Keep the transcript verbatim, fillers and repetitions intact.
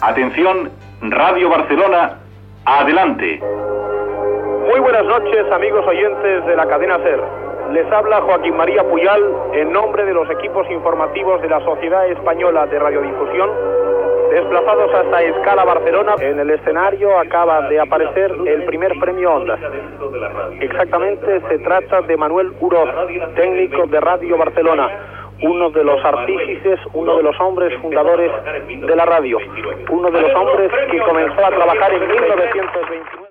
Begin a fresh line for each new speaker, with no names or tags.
Atención, Radio Barcelona, adelante.
Muy buenas noches, amigos oyentes de la cadena SER. Les habla Joaquín María Puyal en nombre de los equipos informativos de la Sociedad Española de Radiodifusión, desplazados hasta Escala Barcelona. En el escenario acaba de aparecer el primer premio Ondas. Exactamente, se trata de Manuel Uroz, técnico de Radio Barcelona, uno de los artífices, uno de los hombres fundadores de la radio, uno de los hombres que comenzó a trabajar en mil novecientos veintinueve.